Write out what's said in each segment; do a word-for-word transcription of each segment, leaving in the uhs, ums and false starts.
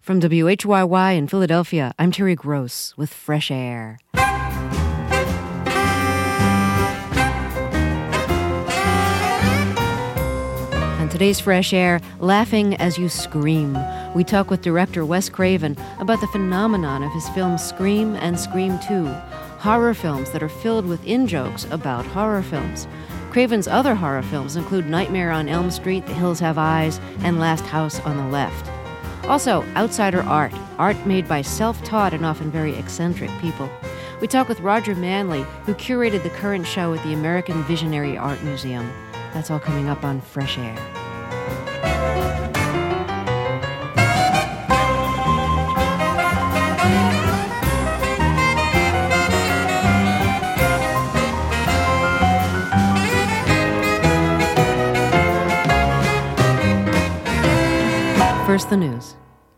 From W H Y Y in Philadelphia, I'm Terry Gross with Fresh Air. On today's Fresh Air, Laughing as You Scream, we talk with director Wes Craven about the phenomenon of his films Scream and Scream two, horror films that are filled with in-jokes about horror films. Craven's other horror films include Nightmare on Elm Street, The Hills Have Eyes, and Last House on the Left. Also, outsider art, art made by self-taught and often very eccentric people. We talk with Roger Manley, who curated the current show at the American Visionary Art Museum. That's all coming up on Fresh Air. First, the news.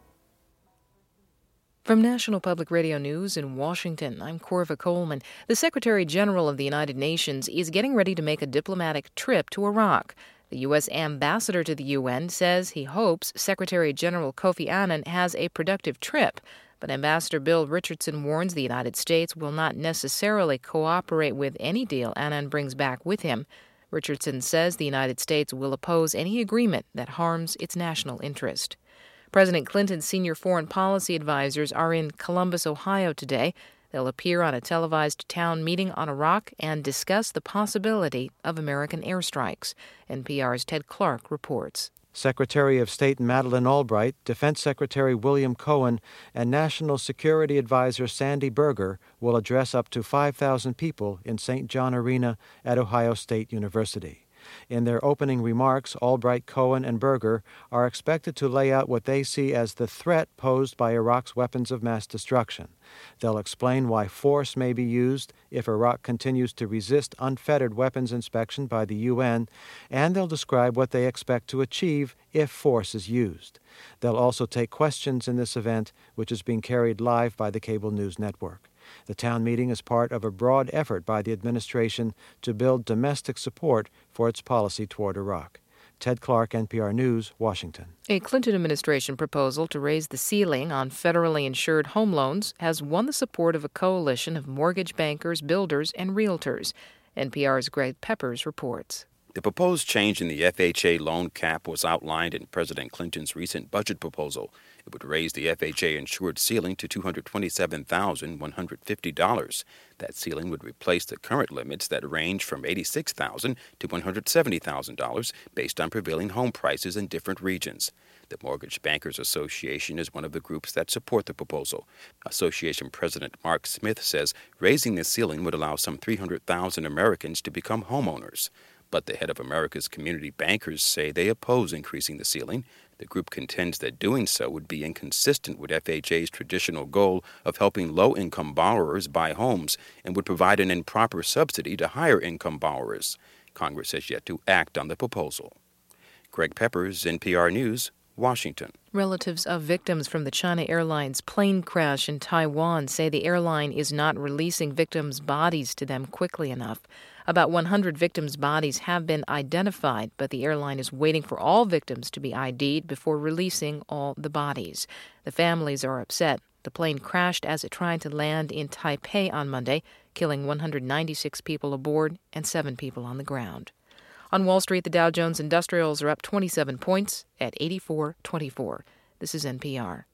From National Public Radio News in Washington, I'm Corva Coleman. The Secretary General of the United Nations is getting ready to make a diplomatic trip to Iraq. The U S ambassador to the U N says he hopes Secretary General Kofi Annan has a productive trip. But Ambassador Bill Richardson warns the United States will not necessarily cooperate with any deal Annan brings back with him. Richardson says the United States will oppose any agreement that harms its national interest. President Clinton's senior foreign policy advisors are in Columbus, Ohio today. They'll appear on a televised town meeting on Iraq and discuss the possibility of American airstrikes. N P R's Ted Clark reports. Secretary of State Madeleine Albright, Defense Secretary William Cohen, and National Security Advisor Sandy Berger will address up to five thousand people in Saint John Arena at Ohio State University. In their opening remarks, Albright, Cohen, and Berger are expected to lay out what they see as the threat posed by Iraq's weapons of mass destruction. They'll explain why force may be used if Iraq continues to resist unfettered weapons inspection by the U N, and they'll describe what they expect to achieve if force is used. They'll also take questions in this event, which is being carried live by the cable news network. The town meeting is part of a broad effort by the administration to build domestic support for its policy toward Iraq. Ted Clark, N P R News, Washington. A Clinton administration proposal to raise the ceiling on federally insured home loans has won the support of a coalition of mortgage bankers, builders, and realtors. N P R's Greg Peppers reports. The proposed change in the F H A loan cap was outlined in President Clinton's recent budget proposal. It would raise the F H A-insured ceiling to two hundred twenty-seven thousand one hundred fifty dollars. That ceiling would replace the current limits that range from eighty-six thousand dollars to one hundred seventy thousand dollars based on prevailing home prices in different regions. The Mortgage Bankers Association is one of the groups that support the proposal. Association President Mark Smith says raising the ceiling would allow some three hundred thousand Americans to become homeowners. But the head of America's community bankers say they oppose increasing the ceiling. The group contends that doing so would be inconsistent with F H A's traditional goal of helping low-income borrowers buy homes and would provide an improper subsidy to higher-income borrowers. Congress has yet to act on the proposal. Greg Peppers, N P R News, Washington. Relatives of victims from the China Airlines plane crash in Taiwan say the airline is not releasing victims' bodies to them quickly enough. About one hundred victims' bodies have been identified, but the airline is waiting for all victims to be I D'd before releasing all the bodies. The families are upset. The plane crashed as it tried to land in Taipei on Monday, killing one hundred ninety-six people aboard and seven people on the ground. On Wall Street, the Dow Jones Industrials are up twenty-seven points at eighty-four twenty-four. This is N P R.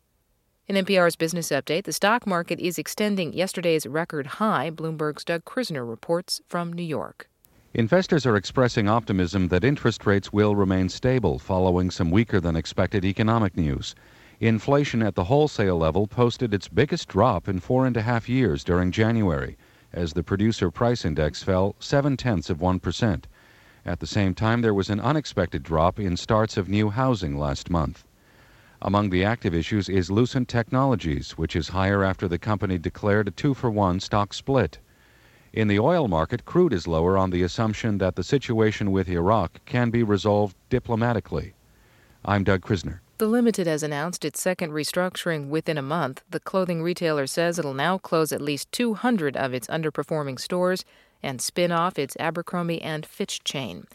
In N P R's Business Update, the stock market is extending yesterday's record high. Bloomberg's Doug Krisner reports from New York. Investors are expressing optimism that interest rates will remain stable following some weaker than expected economic news. Inflation at the wholesale level posted its biggest drop in four and a half years during January, as the Producer Price Index fell seven-tenths of one percent. At the same time, there was an unexpected drop in starts of new housing last month. Among the active issues is Lucent Technologies, which is higher after the company declared a two-for-one stock split. In the oil market, crude is lower on the assumption that the situation with Iraq can be resolved diplomatically. I'm Doug Krisner. The Limited has announced its second restructuring within a month. The clothing retailer says it'll now close at least two hundred of its underperforming stores and spin off its Abercrombie and Fitch chain.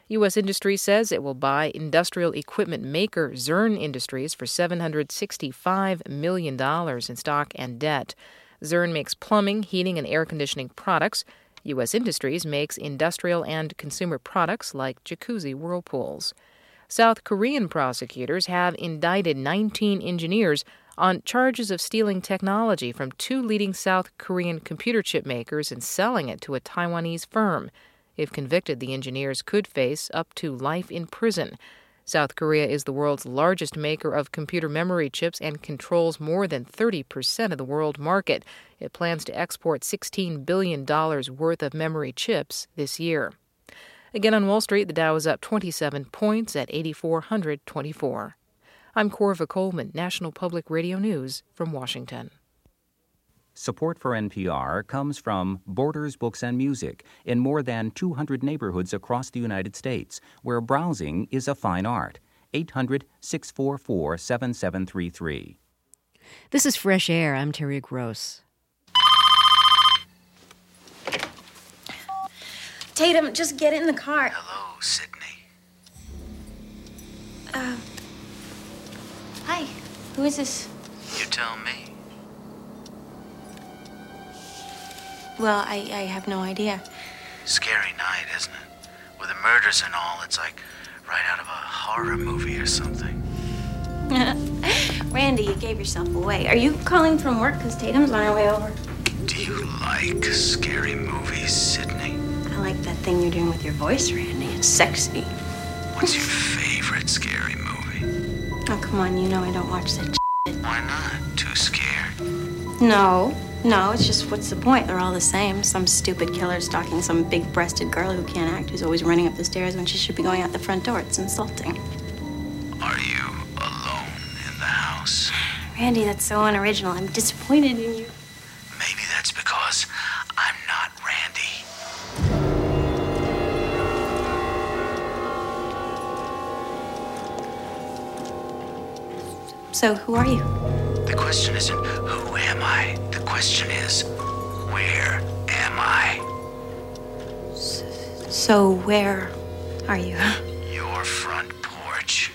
U S. Industry says it will buy industrial equipment maker Zurn Industries for seven hundred sixty-five million dollars in stock and debt. Zurn makes plumbing, heating, and air conditioning products. U S. Industries makes industrial and consumer products like jacuzzi whirlpools. South Korean prosecutors have indicted nineteen engineers on charges of stealing technology from two leading South Korean computer chip makers and selling it to a Taiwanese firm. If convicted, the engineers could face up to life in prison. South Korea is the world's largest maker of computer memory chips and controls more than thirty percent of the world market. It plans to export sixteen billion dollars worth of memory chips this year. Again on Wall Street, the Dow is up twenty-seven points at eight thousand four hundred twenty-four. I'm Corva Coleman, National Public Radio News from Washington. Support for N P R comes from Borders Books and Music in more than two hundred neighborhoods across the United States, where browsing is a fine art. eight hundred, six four four, seven seven three three. This is Fresh Air. I'm Terry Gross. Tatum, just get in the car. Hello, Sydney. Uh, hi. Who is this? You tell me. Well, I, I have no idea. Scary night, isn't it? With the murders and all, it's like right out of a horror movie or something. Randy, you gave yourself away. Are you calling from work? Because Tatum's on her way over. Do you like scary movies, Sydney? I like that thing you're doing with your voice, Randy. It's sexy. What's your favorite scary movie? Oh, come on. You know I don't watch that shit. Why not? Too scared? No. No, it's just, what's the point? They're all the same. Some stupid killer stalking some big-breasted girl who can't act, who's always running up the stairs when she should be going out the front door. It's insulting. Are you alone in the house? Randy, that's so unoriginal. I'm disappointed in you. Maybe that's because I'm not Randy. So, who are you? The question isn't, who am I? The question is, where am I? So, where are you? Your front porch.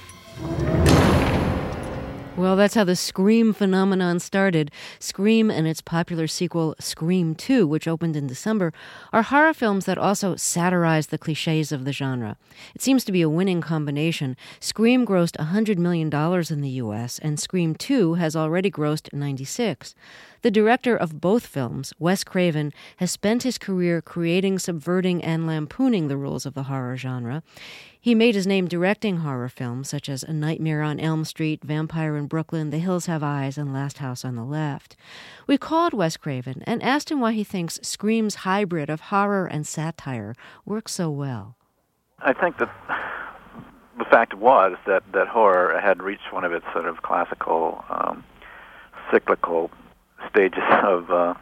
Well, that's how the Scream phenomenon started. Scream and its popular sequel, Scream two, which opened in December, are horror films that also satirize the cliches of the genre. It seems to be a winning combination. Scream grossed one hundred million dollars in the U S, and Scream two has already grossed ninety-six. The director of both films, Wes Craven, has spent his career creating, subverting, and lampooning the rules of the horror genre. He made his name directing horror films such as A Nightmare on Elm Street, Vampire in Brooklyn, The Hills Have Eyes, and Last House on the Left. We called Wes Craven and asked him why he thinks Scream's hybrid of horror and satire works so well. I think that the fact was that, that horror had reached one of its sort of classical, um, cyclical stages of uh,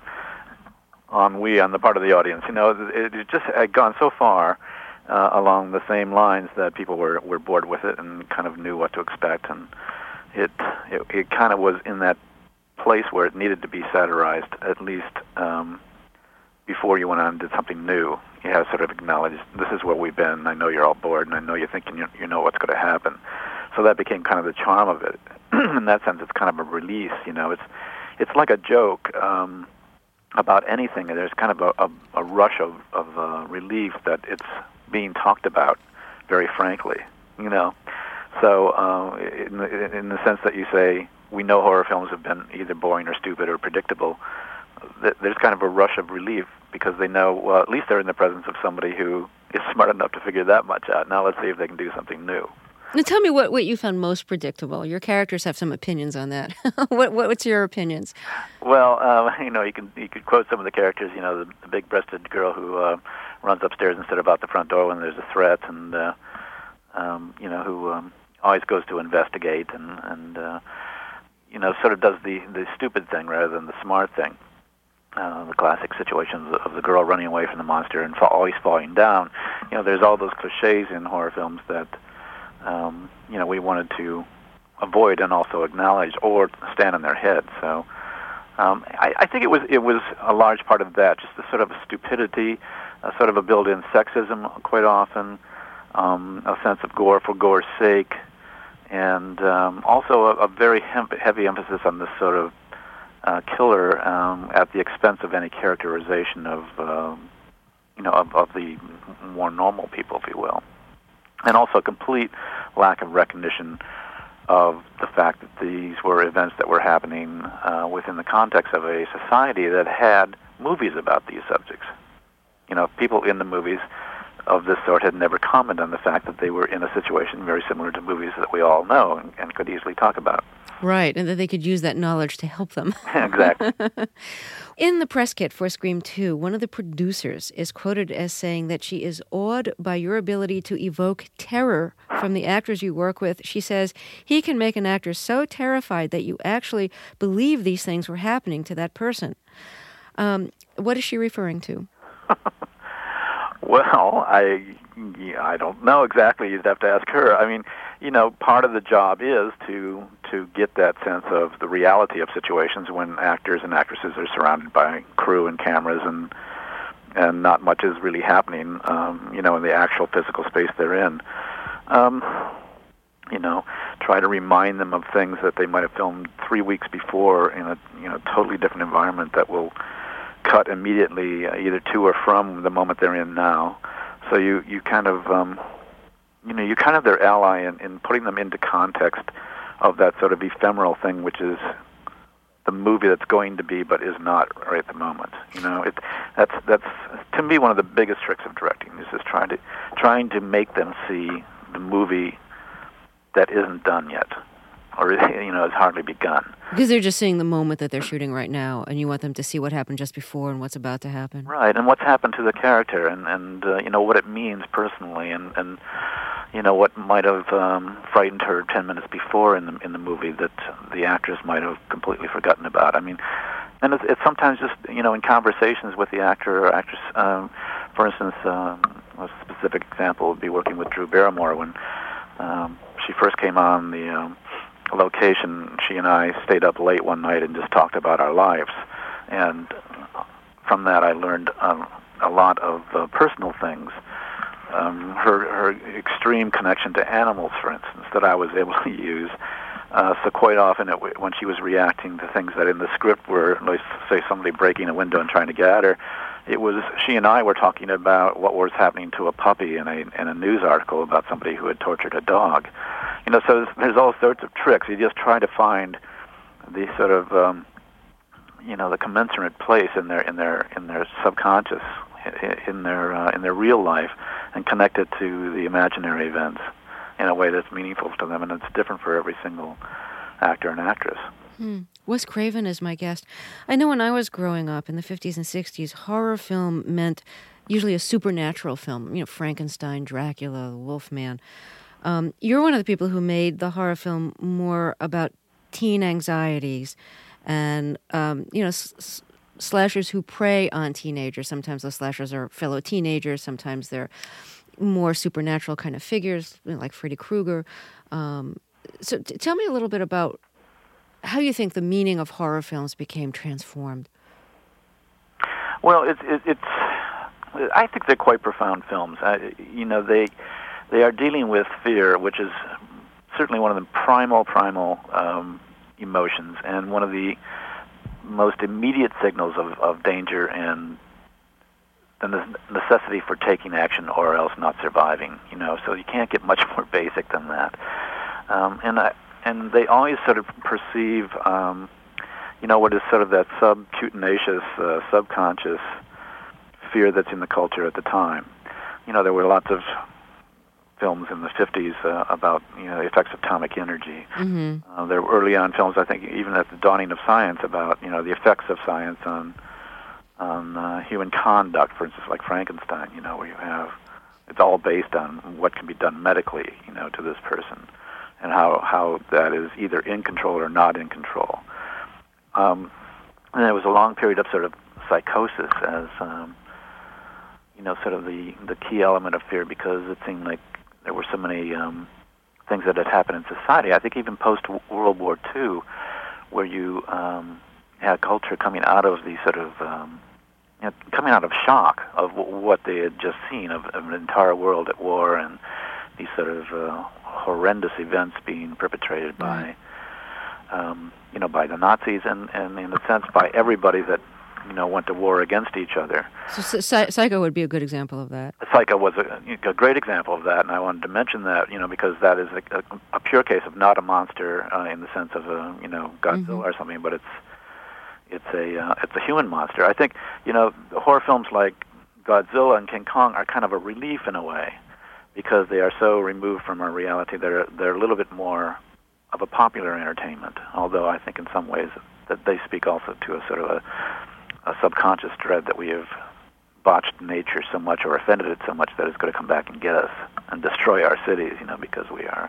ennui on the part of the audience. You know, it, it just had gone so far uh, along the same lines that people were, were bored with it and kind of knew what to expect, and it it, it kind of was in that place where it needed to be satirized, at least um, before you went on and did something new. You have to sort of acknowledge, this is where we've been, I know you're all bored, and I know you're thinking you, you know what's going to happen. So that became kind of the charm of it. In that sense, it's kind of a release, you know, it's It's like a joke um, about anything. There's kind of a, a, a rush of, of uh, relief that it's being talked about very frankly, you know. So uh, in, the, in the sense that you say, we know horror films have been either boring or stupid or predictable, th- there's kind of a rush of relief because they know, well, at least they're in the presence of somebody who is smart enough to figure that much out. Now let's see if they can do something new. Now tell me what, what you found most predictable. Your characters have some opinions on that. what, what What's your opinions? Well, uh, you know, you can you could quote some of the characters. You know, the, the big-breasted girl who uh, runs upstairs instead of out the front door when there's a threat, and uh, um, you know, who um, always goes to investigate, and and uh, you know, sort of does the the stupid thing rather than the smart thing. Uh, the classic situations of the girl running away from the monster and fa- always falling down. You know, there's all those cliches in horror films that. Um, you know, we wanted to avoid and also acknowledge or stand on their head. So um, I, I think it was it was a large part of that, just the sort of stupidity, a sort of a built-in sexism quite often, um, a sense of gore for gore's sake, and um, also a, a very hem- heavy emphasis on this sort of uh, killer um, at the expense of any characterization of, uh, you know, of, of the more normal people, if you will, and also a complete lack of recognition of the fact that these were events that were happening uh, within the context of a society that had movies about these subjects. You know, people in the movies of this sort had never commented on the fact that they were in a situation very similar to movies that we all know and, and could easily talk about. Right, and that they could use that knowledge to help them. Exactly. In the press kit for Scream two, one of the producers is quoted as saying that she is awed by your ability to evoke terror from the actors you work with. She says he can make an actor so terrified that you actually believe these things were happening to that person. Um, what is she referring to? Well, I yeah, I don't know exactly. You'd have to ask her. I mean, you know, part of the job is to to get that sense of the reality of situations when actors and actresses are surrounded by crew and cameras and and not much is really happening, um, you know, in the actual physical space they're in. Um, you know, try to remind them of things that they might have filmed three weeks before in a you know totally different environment that will cut immediately uh, either to or from the moment they're in now. So you, you kind of, um, you know, you're kind of their ally in, in putting them into context of that sort of ephemeral thing, which is the movie that's going to be but is not right at the moment. You know, it, that's, that's to me one of the biggest tricks of directing, is just trying to, trying to make them see the movie that isn't done yet, or, you know, has hardly begun. Because they're just seeing the moment that they're shooting right now, and you want them to see what happened just before and what's about to happen. Right, and what's happened to the character, and, and uh, you know, what it means personally, and, and you know, what might have um, frightened her ten minutes before in the in the movie that the actress might have completely forgotten about. I mean, and it's, it's sometimes just, you know, in conversations with the actor or actress. Um, for instance, um, a specific example would be working with Drew Barrymore when um, she first came on the Um, location. She and I stayed up late one night and just talked about our lives, and from that I learned um, a lot of uh, personal things. Um, her her extreme connection to animals, for instance, that I was able to use. Uh, so quite often, it w- when she was reacting to things that in the script were, let's say, somebody breaking a window and trying to get at her, it was she and I were talking about what was happening to a puppy in a in a news article about somebody who had tortured a dog. You know, so there's, there's all sorts of tricks. You just try to find the sort of, um, you know, the commensurate place in their in their in their subconscious, in their uh, in their real life, and connect it to the imaginary events in a way that's meaningful to them, and it's different for every single actor and actress. Hmm. Wes Craven is my guest. I know when I was growing up in the fifties and sixties, horror film meant usually a supernatural film. You know, Frankenstein, Dracula, the Wolfman. Um, you're one of the people who made the horror film more about teen anxieties and, um, you know, s- s- slashers who prey on teenagers. Sometimes those slashers are fellow teenagers. Sometimes they're more supernatural kind of figures, you know, like Freddy Krueger. Um, so t- tell me a little bit about how you think the meaning of horror films became transformed. Well, it's it, it's. I think they're quite profound films. I, you know, they they are dealing with fear, which is certainly one of the primal, primal um, emotions, and one of the most immediate signals of, of danger and the necessity for taking action or else not surviving. You know, so you can't get much more basic than that. Um, and I, and they always sort of perceive, um, you know, what is sort of that subcutaneous, uh, subconscious fear that's in the culture at the time. You know, there were lots of films in the fifties uh, about, you know, the effects of atomic energy. Mm-hmm. Uh, there were early on films, I think, even at the dawning of science, about, you know, the effects of science on on uh, human conduct, for instance, like Frankenstein, you know, where you have, it's all based on what can be done medically, you know, to this person, and how, how that is either in control or not in control. Um, and there was a long period of sort of psychosis as, um, you know, sort of the, the key element of fear, because it seemed like there were so many um, things that had happened in society. I think even post-World War Two, where you um, had culture coming out of the sort of um, you know, coming out of shock of w- what they had just seen, of, of an entire world at war and these sort of uh, horrendous events being perpetrated by, um, you know, by the Nazis and, and in a sense by everybody that, you know, went to war against each other. So, so Psycho would be a good example of that. Psycho was a, a great example of that, and I wanted to mention that, you know, because that is a, a, a pure case of not a monster uh, in the sense of a, you know, Godzilla mm-hmm. or something, but it's it's a uh, it's a human monster. I think, you know, horror films like Godzilla and King Kong are kind of a relief in a way, because they are so removed from our reality. They're they're a little bit more of a popular entertainment, although I think in some ways that they speak also to a sort of a a subconscious dread that we have botched nature so much or offended it so much that it's going to come back and get us and destroy our cities, you know, because we are,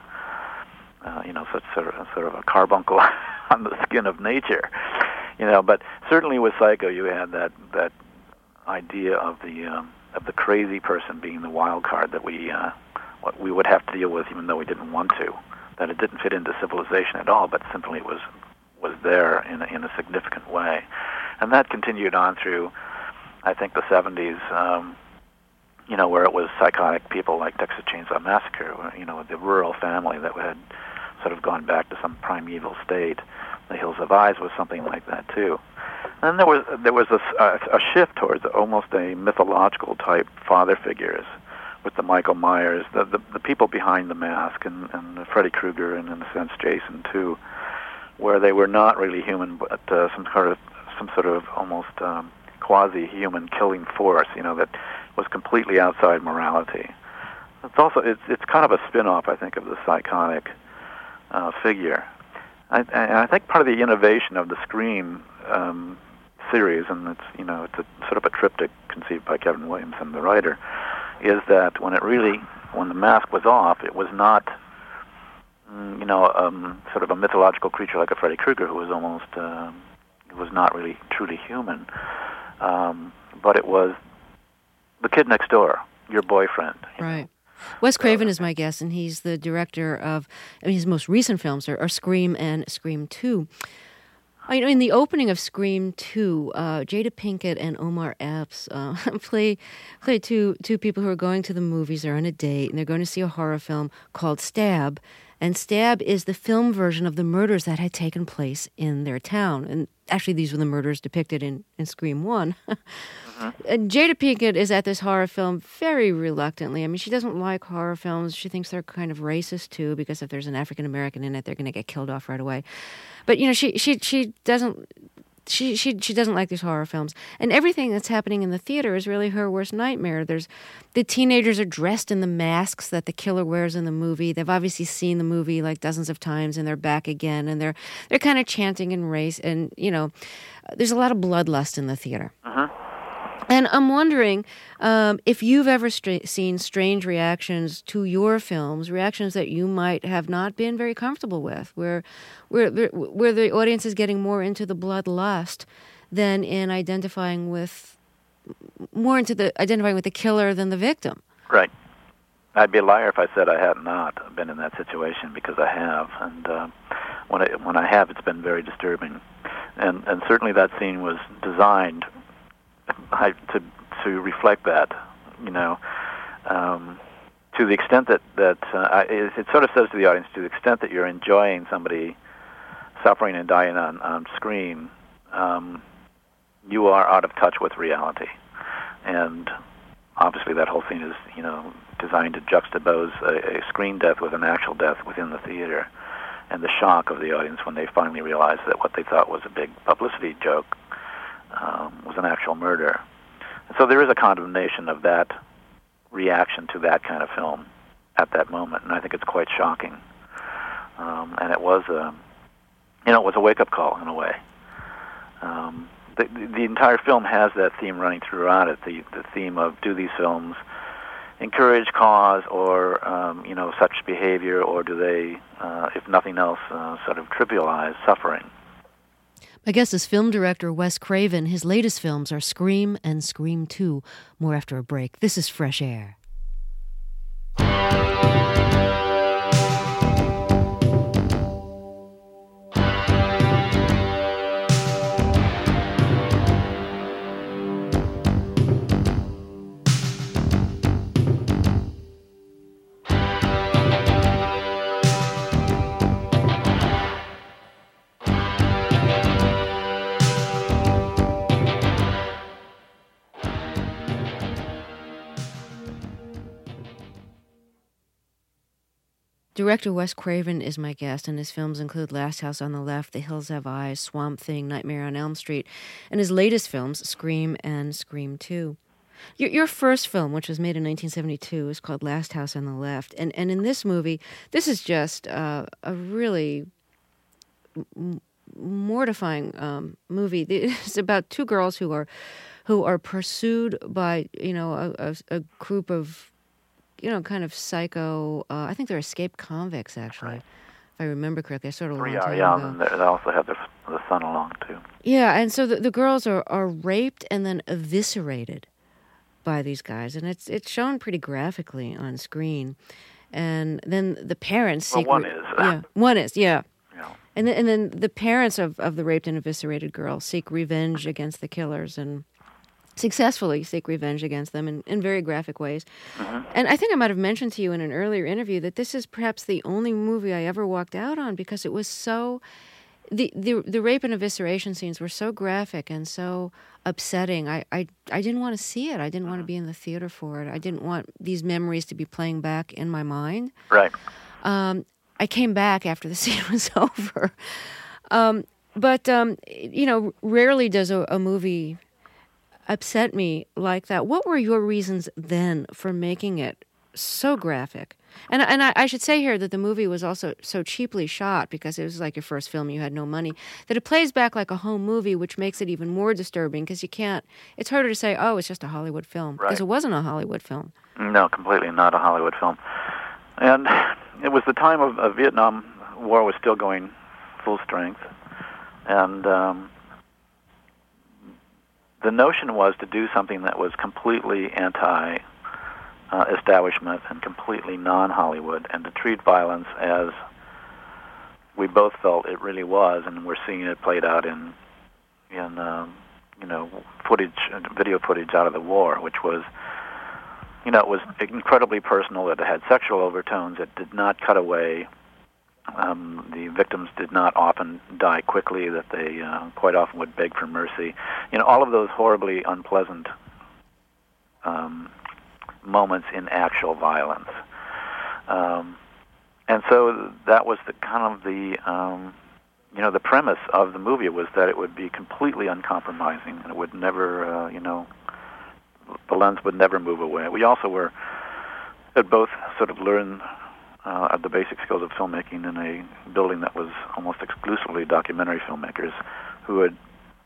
uh, you know, such sort of, sort of a carbuncle on the skin of nature, you know. But certainly with Psycho, you had that that idea of the um, of the crazy person being the wild card that we uh, what we would have to deal with, even though we didn't want to. That it didn't fit into civilization at all, but simply was was there in a, in a significant way. And that continued on through, I think, the seventies, um, you know, where it was psychotic people like Texas Chainsaw Massacre, you know, the rural family that had sort of gone back to some primeval state. The Hills Have Eyes was something like that, too. And then there was there was a, a, a shift towards almost a mythological type father figures with the Michael Myers, the, the, the people behind the mask, and, and Freddy Krueger, and in a sense Jason, too, where they were not really human, but uh, some sort of some sort of almost um, quasi-human killing force, you know, that was completely outside morality. It's also it's it's kind of a spin-off, I think, of the psychotic uh, figure. I, and I think part of the innovation of the Scream um, series, and it's you know it's a sort of a triptych conceived by Kevin Williamson, the writer, is that when it really when the mask was off, it was not you know um, sort of a mythological creature like a Freddy Krueger who was almost uh, was not really truly human, um, but it was the kid next door, your boyfriend. You right. Know? Wes Craven is my guest, and he's the director of, I mean, his most recent films are, are Scream and Scream two. I know in the opening of Scream two, uh, Jada Pinkett and Omar Epps uh, play play two two people who are going to the movies. They're on a date, and they're going to see a horror film called Stab. And Stab is the film version of the murders that had taken place in their town. And actually, these were the murders depicted in, in Scream one. uh-huh. And Jada Pinkett is at this horror film very reluctantly. I mean, she doesn't like horror films. She thinks they're kind of racist, too, because if there's an African-American in it, they're going to get killed off right away. But, you know, she she she doesn't... She she she doesn't like these horror films, and everything that's happening in the theater is really her worst nightmare. There's the teenagers are dressed in the masks that the killer wears in the movie. They've obviously seen the movie like dozens of times, and they're back again, and they're they're kind of chanting in race, and you know, there's a lot of bloodlust in the theater. Uh-huh. And I'm wondering um, if you've ever stra- seen strange reactions to your films, reactions that you might have not been very comfortable with, where, where, where the audience is getting more into the bloodlust than in identifying with, more into the identifying with the killer than the victim. Right. I'd be a liar if I said I had not been in that situation, because I have, and uh, when I, when I have, it's been very disturbing, and and certainly that scene was designed to to reflect that, you know, um, to the extent that that uh, it, it sort of says to the audience, to the extent that you're enjoying somebody suffering and dying on, on screen, um, you are out of touch with reality, and obviously that whole scene is, you know, designed to juxtapose a, a screen death with an actual death within the theater, and the shock of the audience when they finally realized that what they thought was a big publicity joke Um, was an actual murder. And so there is a condemnation of that reaction to that kind of film at that moment, and I think it's quite shocking. Um, and it was a, you know, it was a wake-up call in a way. Um, the, the entire film has that theme running throughout it, the, the theme of, do these films encourage cause or, um, you know, such behavior, or do they, uh, if nothing else, uh, sort of trivialize suffering? My guest is film director Wes Craven. His latest films are Scream and Scream two. More after a break. This is Fresh Air. director Wes Craven is my guest, and his films include Last House on the Left, The Hills Have Eyes, Swamp Thing, Nightmare on Elm Street, and his latest films, Scream and Scream two. Your, your first film, which was made in nineteen seventy-two, is called Last House on the Left. And, and in this movie, this is just uh, a really m- mortifying um, movie. It's about two girls who are who are pursued by, you know, a, a, a group of, you know, kind of psycho, uh, I think they're escaped convicts, actually, right. if I remember correctly. I sort of a Three long are, time yeah, ago. and they also have the, the son along, too. Yeah, and so the, the girls are, are raped and then eviscerated by these guys, and it's it's shown pretty graphically on screen. And then the parents Well, seek... one is. Yeah, one is, yeah. Yeah. And then, and then the parents of, of the raped and eviscerated girls seek revenge against the killers and successfully seek revenge against them in, in very graphic ways. Mm-hmm. And I think I might have mentioned to you in an earlier interview that this is perhaps the only movie I ever walked out on because it was so... The, the the rape and evisceration scenes were so graphic and so upsetting. I, I, I didn't want to see it. I didn't want to be in the theater for it. I didn't want these memories to be playing back in my mind. Right. Um, I came back after the scene was over. Um, but, um, you know, rarely does a, a movie upset me like that. What were your reasons then for making it so graphic? And and I, I should say here that the movie was also so cheaply shot because it was like your first film, you had no money, that it plays back like a home movie, which makes it even more disturbing because you can't, it's harder to say, oh, it's just a Hollywood film, because Right. it wasn't a Hollywood film. No, completely not a Hollywood film. And it was the time of, of Vietnam War was still going full strength. And um, the notion was to do something that was completely anti Uh, establishment and completely non-Hollywood, and to treat violence as we both felt it really was, and we're seeing it played out in, in um, you know, footage, video footage out of the war, which was, you know, it was incredibly personal. It had sexual overtones. It did not cut away. Um, the victims did not often die quickly. That they uh, quite often would beg for mercy. You know, all of those horribly unpleasant Um, moments in actual violence, um, and so that was the kind of the um, you know the premise of the movie was that it would be completely uncompromising and it would never uh, you know the lens would never move away. We also were had both sort of learned uh, the basic skills of filmmaking in a building that was almost exclusively documentary filmmakers who would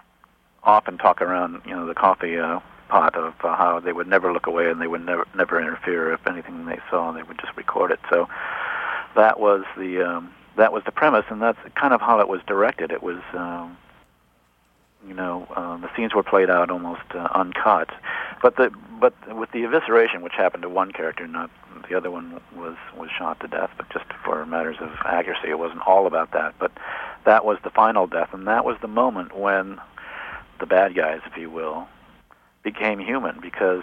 often talk around you know the coffee Uh, pot of uh, how they would never look away and they would never never interfere. If anything they saw, they would just record it. So that was the um, that was the premise, and that's kind of how it was directed. It was, um, you know, uh, the scenes were played out almost uh, uncut, but the but with the evisceration, which happened to one character, not the other one was was shot to death, but just for matters of accuracy, it wasn't all about that. But that was the final death, and that was the moment when the bad guys, if you will, became human, because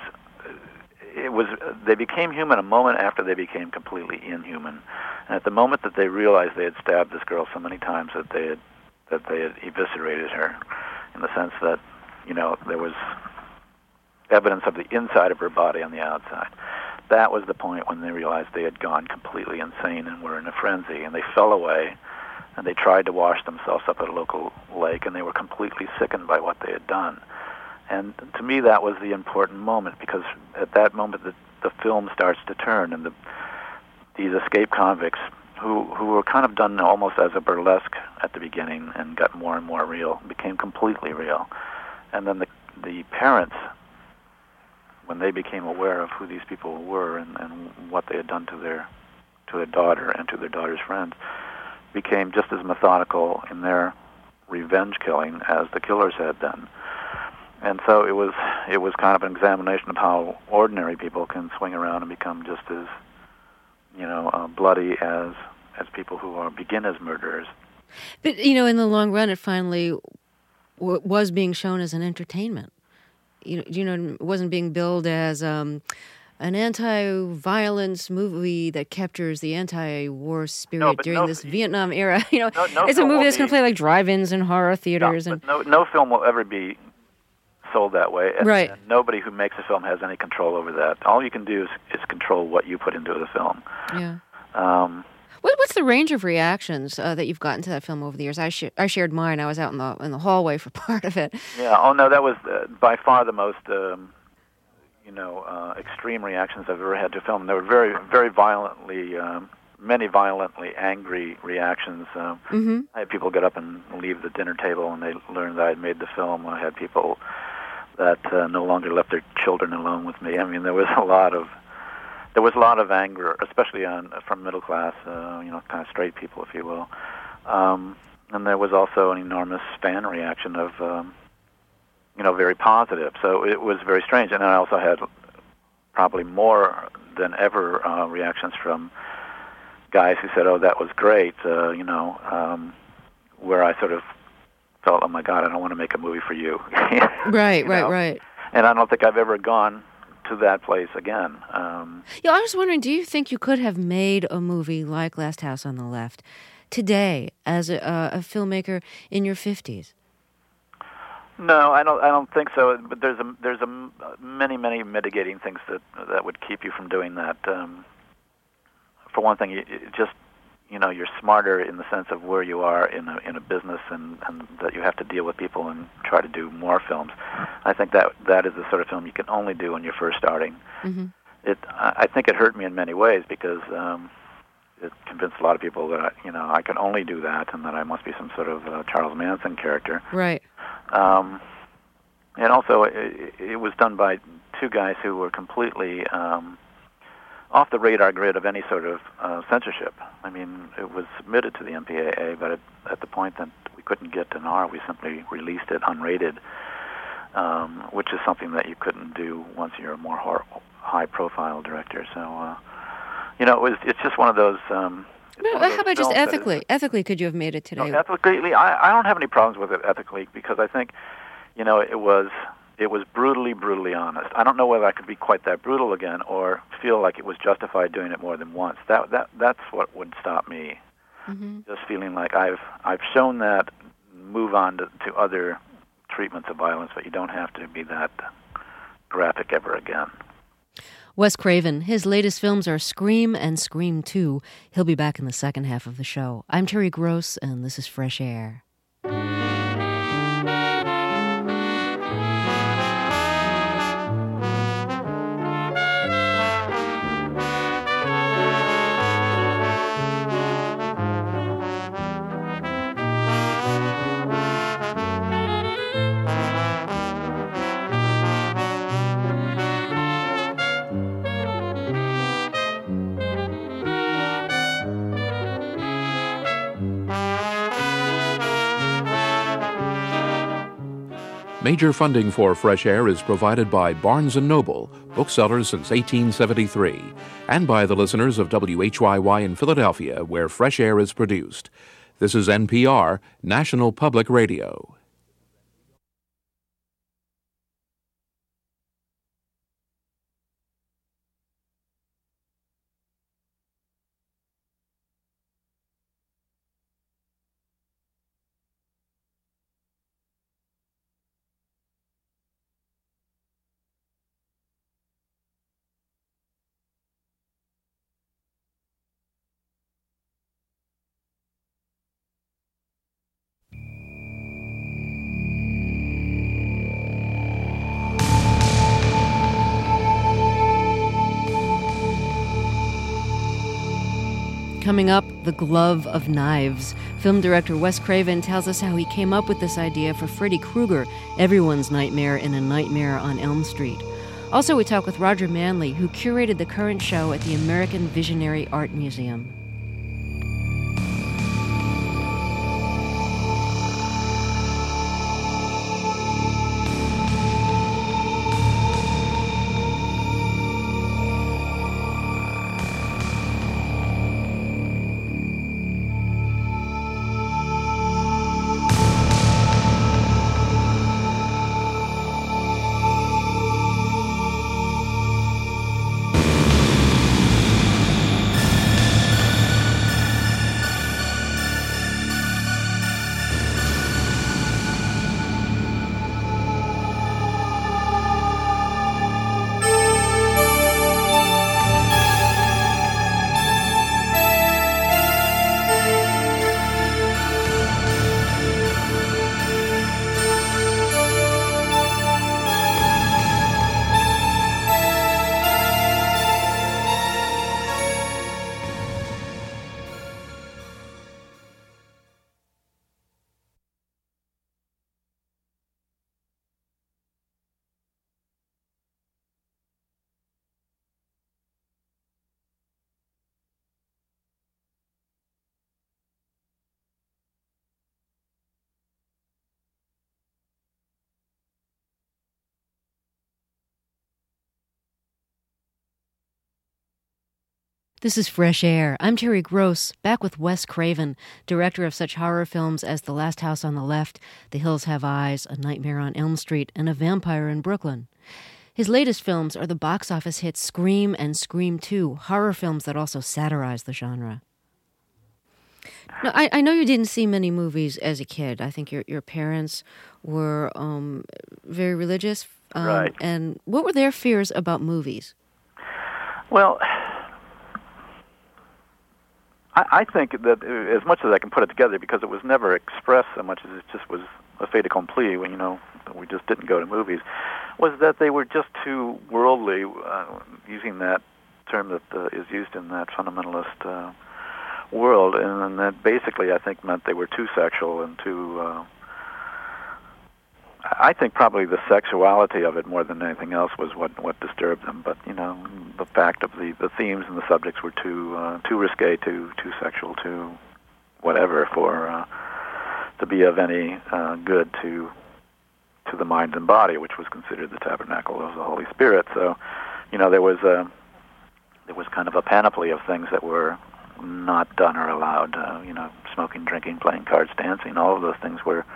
it was they became human a moment after they became completely inhuman. And at the moment that they realized they had stabbed this girl so many times that they had that they had eviscerated her, in the sense that you know there was evidence of the inside of her body on the outside. That was the point when they realized they had gone completely insane and were in a frenzy, and they fell away and they tried to wash themselves up at a local lake, and they were completely sickened by what they had done. And to me, that was the important moment, because at that moment, the, the film starts to turn, and the, these escaped convicts, who who were kind of done almost as a burlesque at the beginning, and got more and more real, became completely real. And then the the parents, when they became aware of who these people were and, and what they had done to their to their daughter and to their daughter's friends, became just as methodical in their revenge killing as the killers had done. And so it was it was kind of an examination of how ordinary people can swing around and become just as, you know, uh, bloody as as people who are begin as murderers. But, you know, in the long run, it finally w- was being shown as an entertainment. You know, you know, it wasn't being billed as um, an anti-violence movie that captures the anti-war spirit No, but during no, this Vietnam era. You know, no, no it's a film movie will that's going to be- play like drive-ins and horror theaters. No, and but no, no film will ever be sold that way, and, Right. and nobody who makes a film has any control over that. All you can do is, is control what you put into the film. Yeah. Um, What the range of reactions uh, that you've gotten to that film over the years? I sh- I shared mine. I was out in the in the hallway for part of it. Yeah. Oh no, that was uh, by far the most, um, you know, uh, extreme reactions I've ever had to film. There were very, very violently, um, many violently angry reactions. Um, mm-hmm. I had people get up and leave the dinner table, and they learned that I had made the film. I had people that uh, no longer left their children alone with me. I mean, there was a lot of there was a lot of anger, especially on from middle class, uh, you know, kind of straight people, if you will. Um, and there was also an enormous fan reaction of, um, you know, very positive. So it was very strange. And I also had probably more than ever uh, reactions from guys who said, "Oh, that was great," uh, you know, um, where I sort of felt, "Oh my God, I don't want to make a movie for you." Right, you right, know? right. And I don't think I've ever gone to that place again. Um, yeah, I was wondering, do you think you could have made a movie like Last House on the Left today as a, uh, a filmmaker in your fifties? No, I don't. I don't think so. But there's a there's a many many mitigating things that that would keep you from doing that. Um, for one thing, you, you just you know you're smarter in the sense of where you are in a in a business, and, and that you have to deal with people and try to do more films. I think that that is the sort of film you can only do when you're first starting. Mm-hmm. It I think it hurt me in many ways because um, it convinced a lot of people that I, you know I can only do that, and that I must be some sort of uh, Charles Manson character. Right. Um, and also, it, it was done by two guys who were completely um, off the radar grid of any sort of uh, censorship. I mean, it was submitted to the M P A A, but at, at the point that we couldn't get an R, we simply released it unrated, um, which is something that you couldn't do once you're a more hor- high-profile director. So, uh, you know, it was, it's just one of those... Um, No, how about just ethically? Ethically, could you have made it today? No, ethically, I, I don't have any problems with it ethically because I think, you know, it was it was brutally, brutally honest. I don't know whether I could be quite that brutal again or feel like it was justified doing it more than once. That that that's what would stop me. Mm-hmm. Just feeling like I've I've shown that, move on to, to other treatments of violence, but you don't have to be that graphic ever again. Wes Craven. His latest films are Scream and Scream two. He'll be back in the second half of the show. I'm Terry Gross, and this is Fresh Air. Major funding for Fresh Air is provided by Barnes and Noble, booksellers since eighteen seventy-three, and by the listeners of W H Y Y in Philadelphia, where Fresh Air is produced. This is N P R, National Public Radio. Coming up, The Glove of Knives. Film director Wes Craven tells us how he came up with this idea for Freddy Krueger, everyone's nightmare in A Nightmare on Elm Street. Also, we talk with Roger Manley, who curated the current show at the American Visionary Art Museum. This is Fresh Air. I'm Terry Gross, back with Wes Craven, director of such horror films as The Last House on the Left, The Hills Have Eyes, A Nightmare on Elm Street, and A Vampire in Brooklyn. His latest films are the box office hits Scream and Scream two, horror films that also satirize the genre. Now, I, I know you didn't see many movies as a kid. I think your your parents were um, very religious. Um, right. And what were their fears about movies? Well, I, I think that as much as I can put it together, because it was never expressed so much as it just was a fait accompli, you know, we just didn't go to movies, was that they were just too worldly, uh, using that term that uh, is used in that fundamentalist uh, world, and, and that basically I think meant they were too sexual and too... Uh, I think probably the sexuality of it more than anything else was what, what disturbed them. But you know, the fact of the, the themes and the subjects were too uh, too risque, too too sexual, too whatever for uh, to be of any uh, good to to the mind and body, which was considered the tabernacle of the Holy Spirit. So, you know, there was a there was kind of a panoply of things that were not done or allowed. Uh, you know, smoking, drinking, playing cards, dancing. All of those things were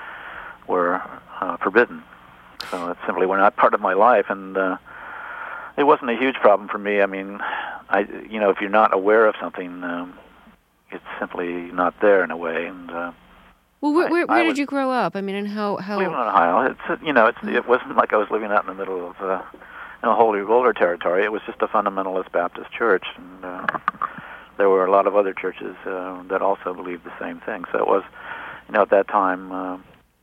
were uh, forbidden. So it simply were not part of my life, and uh, it wasn't a huge problem for me. I mean, I you know, if you're not aware of something, um, it's simply not there in a way. And uh, well, where, where, I, where I did was, you grow up? I mean, and how how? Cleveland, Ohio. It's you know, it's it wasn't like I was living out in the middle of uh, you know, holy roller territory. It was just a fundamentalist Baptist church, and uh, there were a lot of other churches uh, that also believed the same thing. So it was, you know, at that time. Uh,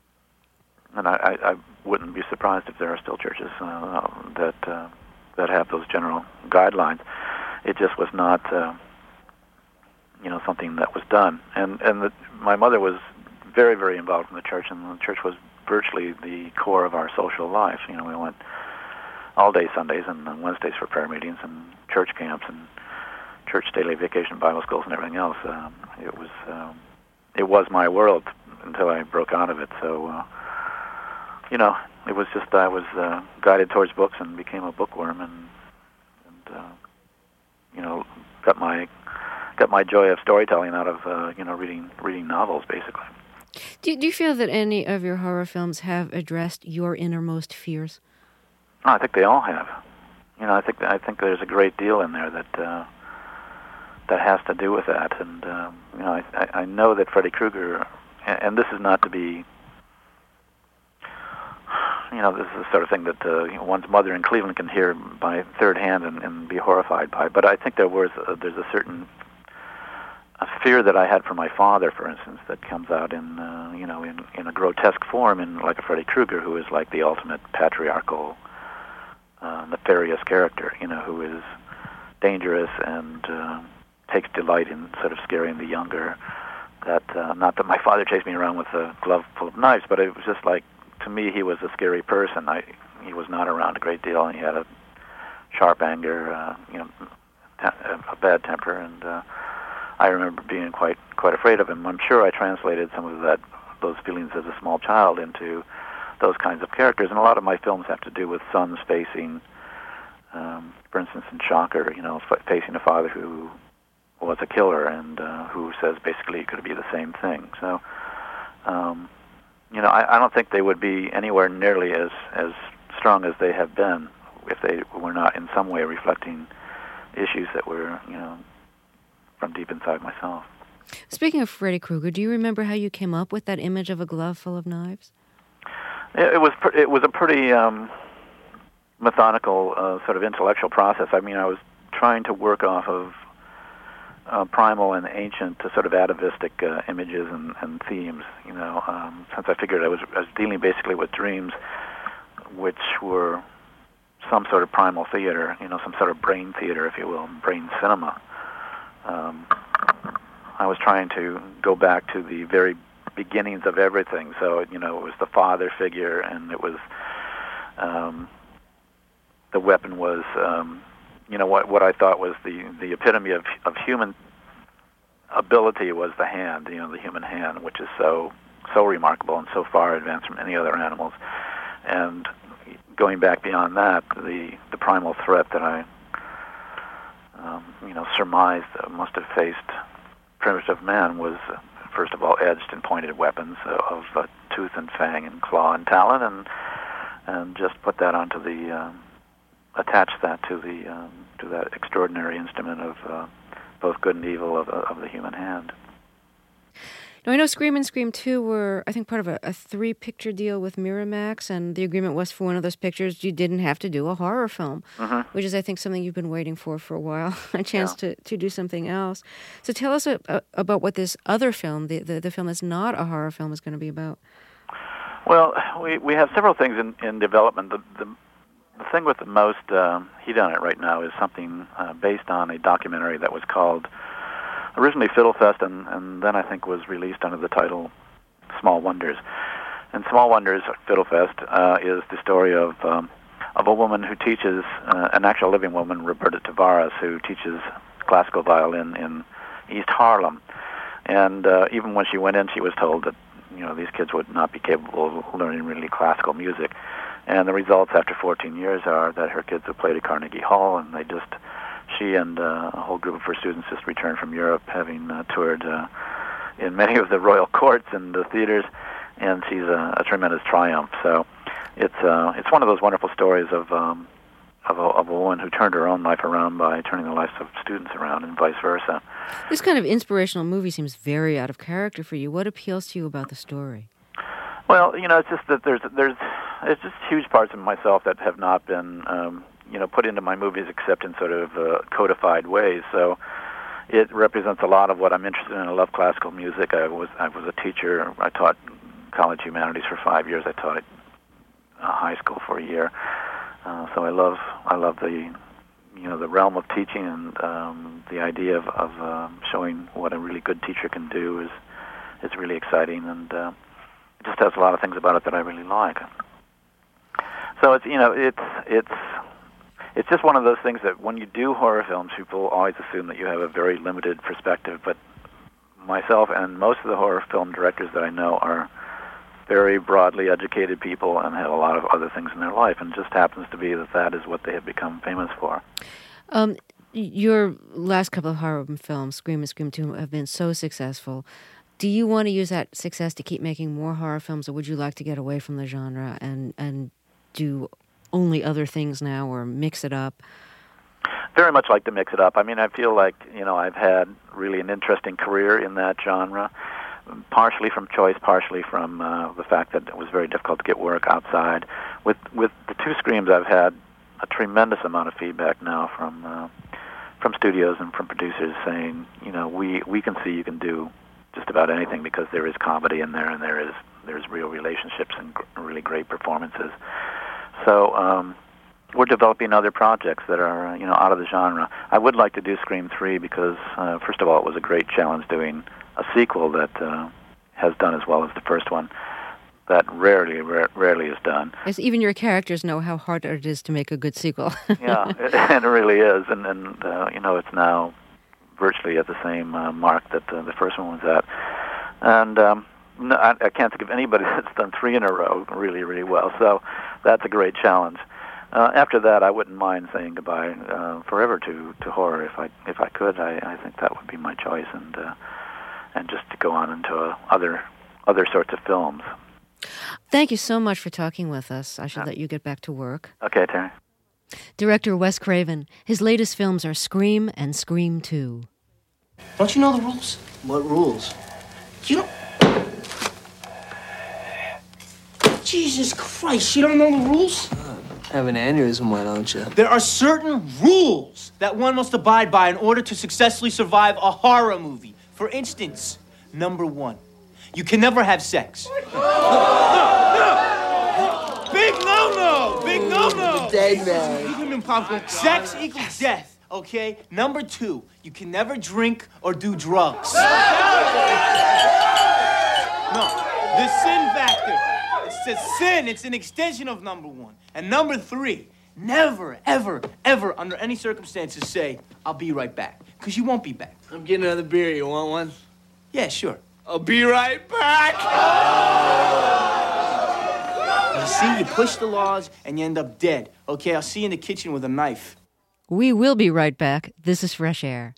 And I, I, I wouldn't be surprised if there are still churches uh, that uh, that have those general guidelines. It just was not, uh, you know, something that was done. And and the, my mother was very, very involved in the church, and the church was virtually the core of our social life. You know, we went all day Sundays and on Wednesdays for prayer meetings and church camps and church daily vacation Bible schools and everything else. Um, it was um, it was my world until I broke out of it. So. Uh, You know, it was just I was uh, guided towards books and became a bookworm, and, and uh, you know, got my got my joy of storytelling out of uh, you know reading reading novels, basically. Do, do you feel that any of your horror films have addressed your innermost fears? Oh, I think they all have. You know, I think I think there's a great deal in there that uh, that has to do with that, and um, you know, I I know that Freddy Krueger, and, and this is not to be. You know, this is the sort of thing that uh, you know, one's mother in Cleveland can hear by third hand and, and be horrified by. But I think there was a, there's a certain a fear that I had for my father, for instance, that comes out in uh, you know in, in a grotesque form, in like a Freddy Krueger, who is like the ultimate patriarchal, uh, nefarious character. You know, who is dangerous and uh, takes delight in sort of scaring the younger. That uh, not that my father chased me around with a glove full of knives, but it was just like. To me, he was a scary person. I, he was not around a great deal, and he had a sharp anger, uh, you know, te- a bad temper, and uh, I remember being quite quite afraid of him. I'm sure I translated some of that those feelings as a small child into those kinds of characters, and a lot of my films have to do with sons facing, um, for instance, in Shocker, you know, f- facing a father who was a killer and uh, who says basically it could be the same thing. So. Um, You know, I, I don't think they would be anywhere nearly as, as strong as they have been if they were not in some way reflecting issues that were, you know, from deep inside myself. Speaking of Freddy Krueger, do you remember how you came up with that image of a glove full of knives? It, it was pr- it was a pretty um, methodical uh, sort of intellectual process. I mean, I was trying to work off of Uh, primal and ancient to sort of atavistic uh, images and, and themes, you know, um, since I figured I was, I was dealing basically with dreams which were some sort of primal theater, you know, some sort of brain theater, if you will, brain cinema. Um, I was trying to go back to the very beginnings of everything. So, you know, it was the father figure, and it was, um, the weapon was, um, you know, what what I thought was the, the epitome of of human ability was the hand, you know, the human hand, which is so so remarkable and so far advanced from any other animals. And going back beyond that, the the primal threat that I um, you know, surmised uh, must have faced primitive man was, uh, first of all, edged and pointed weapons uh, of uh, tooth and fang and claw and talon, and and just put that onto the, um, attach that to the um, to that extraordinary instrument of uh, both good and evil of, of the human hand. Now, I know Scream and Scream two were, I think, part of a, a three-picture deal with Miramax, and the agreement was for one of those pictures you didn't have to do a horror film, mm-hmm. which is, I think, something you've been waiting for for a while, a chance yeah. to, to do something else. So tell us a, a, about what this other film, the, the, the film that's not a horror film, is going to be about. Well, we, we have several things in, in development. The, the, the thing with the most uh, heat on it right now is something uh, based on a documentary that was called originally Fiddlefest, and, and then I think was released under the title Small Wonders. And Small Wonders, Fiddlefest, uh, is the story of um, of a woman who teaches, uh, an actual living woman, Roberta Tavares, who teaches classical violin in East Harlem. And uh, even when she went in, she was told that, you know, these kids would not be capable of learning really classical music. And the results after fourteen years are that her kids have played at Carnegie Hall, and they just... She and uh, a whole group of her students just returned from Europe, having uh, toured uh, in many of the royal courts and the theaters, and she's a, a tremendous triumph. So it's uh, it's one of those wonderful stories of um, of, a, of a woman who turned her own life around by turning the lives of students around, and vice versa. This kind of inspirational movie seems very out of character for you. What appeals to you about the story? Well, you know, it's just that there's there's it's just huge parts of myself that have not been. Um, you know, put into my movies except in sort of uh, codified ways. So it represents a lot of what I'm interested in. I love classical music. I was I was a teacher. I taught college humanities for five years. I taught uh, high school for a year. Uh, so I love I love the you know the realm of teaching, and um, the idea of, of uh, showing what a really good teacher can do is is really exciting, and uh, it just has a lot of things about it that I really like. So it's you know it's it's. It's just one of those things that when you do horror films, people always assume that you have a very limited perspective. But myself and most of the horror film directors that I know are very broadly educated people and have a lot of other things in their life, and it just happens to be that that is what they have become famous for. Um, your last couple of horror films, Scream and Scream two, have been so successful. Do you want to use that success to keep making more horror films, or would you like to get away from the genre and, and do only other things now, or mix it up? Very much like to mix it up. I mean, I feel like, you know, I've had really an interesting career in that genre, partially from choice, partially from uh, the fact that it was very difficult to get work outside. With with the two Screams, I've had a tremendous amount of feedback now from uh, from studios and from producers saying, you know, we, we can see you can do just about anything because there is comedy in there, and there is there's real relationships and gr- really great performances. So um, we're developing other projects that are, you know, out of the genre. I would like to do Scream three because, uh, first of all, it was a great challenge doing a sequel that uh, has done as well as the first one. That rarely, ra- rarely is done. Yes, even your characters know how hard it is to make a good sequel. Yeah, it, and it really is. And, and uh, you know, it's now virtually at the same uh, mark that uh, the first one was at. And um, no, I, I can't think of anybody that's done three in a row really, really well. So that's a great challenge. Uh, after that, I wouldn't mind saying goodbye uh, forever to, to horror if I if I could. I, I think that would be my choice, and uh, and just to go on into uh, other other sorts of films. Thank you so much for talking with us. I should uh, let you get back to work. Okay, Terry. Director Wes Craven. His latest films are Scream and Scream two. Don't you know the rules? What rules? You don't... Jesus Christ, you don't know the rules? Uh, have an aneurysm, why don't you? There are certain rules that one must abide by in order to successfully survive a horror movie. For instance, number one, you can never have sex. No, no. Big no-no! Big no-no! Dead man. Sex equals death, okay? Number two, you can never drink or do drugs. No, the sin factor. It's a sin. It's an extension of number one. And number three, never, ever, ever, under any circumstances, say, I'll be right back. Because you won't be back. I'm getting another beer. You want one? Yeah, sure. I'll be right back. You see, you push the laws and you end up dead. Okay, I'll see you in the kitchen with a knife. We will be right back. This is Fresh Air.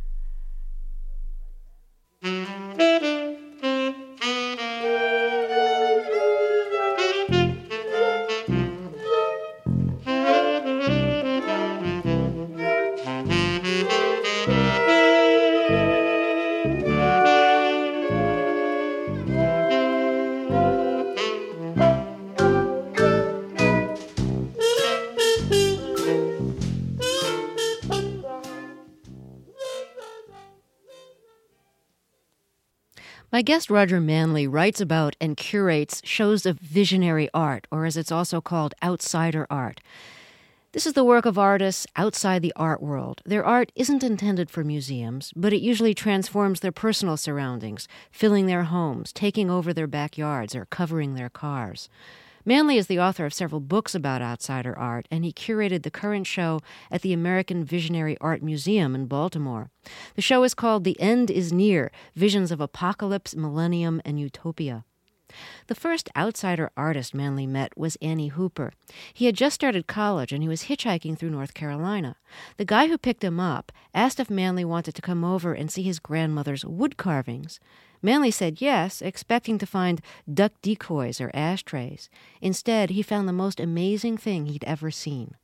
My guest Roger Manley writes about and curates shows of visionary art, or as it's also called, outsider art. This is the work of artists outside the art world. Their art isn't intended for museums, but it usually transforms their personal surroundings, filling their homes, taking over their backyards, or covering their cars. Manley is the author of several books about outsider art, and he curated the current show at the American Visionary Art Museum in Baltimore. The show is called The End is Near, Visions of Apocalypse, Millennium, and Utopia. The first outsider artist Manley met was Annie Hooper. He had just started college, and he was hitchhiking through North Carolina. The guy who picked him up asked if Manley wanted to come over and see his grandmother's wood carvings. Manley said yes, expecting to find duck decoys or ashtrays. Instead, he found the most amazing thing he'd ever seen.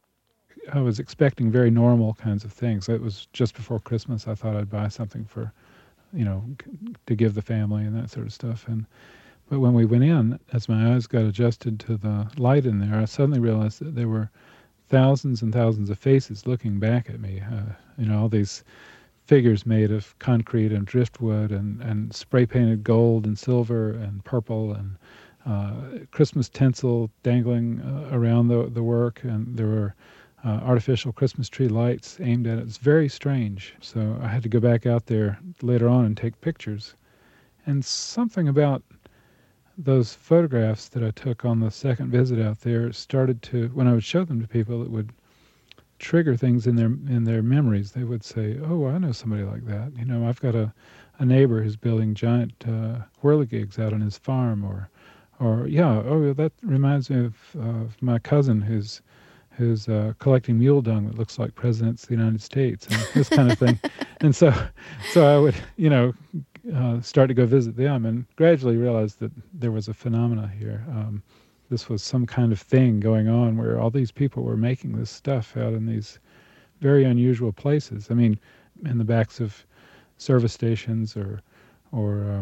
I was expecting very normal kinds of things. It was just before Christmas. I thought I'd buy something for, you know, to give the family and that sort of stuff. And but when we went in, as my eyes got adjusted to the light in there, I suddenly realized that there were thousands and thousands of faces looking back at me. Uh, you know, all these figures made of concrete and driftwood and, and spray-painted gold and silver and purple and uh, Christmas tinsel dangling uh, around the, the work, and there were uh, artificial Christmas tree lights aimed at it. It's very strange. So I had to go back out there later on and take pictures. And something about those photographs that I took on the second visit out there started to, when I would show them to people, it would trigger things in their in their memories. They would say, "Oh, I know somebody like that. You know, I've got a, a neighbor who's building giant uh, whirligigs out on his farm," or, or yeah, oh, that reminds me of, of my cousin who's who's uh, collecting mule dung that looks like presidents of the United States and this kind of thing. And so, so I would, you know, uh, start to go visit them and gradually realize that there was a phenomena here. Um, This was some kind of thing going on where all these people were making this stuff out in these very unusual places. I mean, in the backs of service stations or or uh,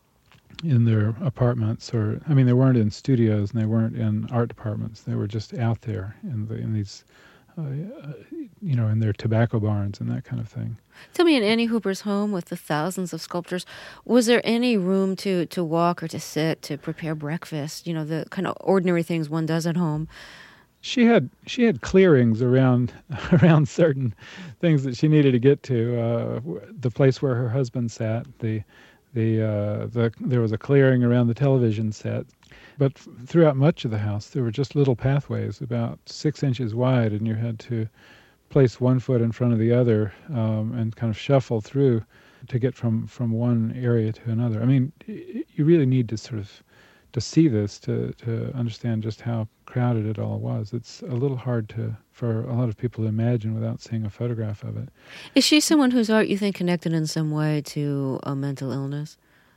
in their apartments, or I mean, they weren't in studios and they weren't in art departments. They were just out there in the in these, uh, uh, you know, in their tobacco barns and that kind of thing. Tell me, in Annie Hooper's home with the thousands of sculptures, was there any room to, to walk or to sit, to prepare breakfast, you know, the kind of ordinary things one does at home? She had she had clearings around around certain things that she needed to get to. Uh, the place where her husband sat, the the uh, the there was a clearing around the television set. But f- throughout much of the house, there were just little pathways about six inches wide, and you had to place one foot in front of the other um, and kind of shuffle through to get from, from one area to another. I mean, you really need to sort of to see this to, to understand just how crowded it all was. It's a little hard to for a lot of people to imagine without seeing a photograph of it. Is she someone whose art you think connected in some way to a mental illness?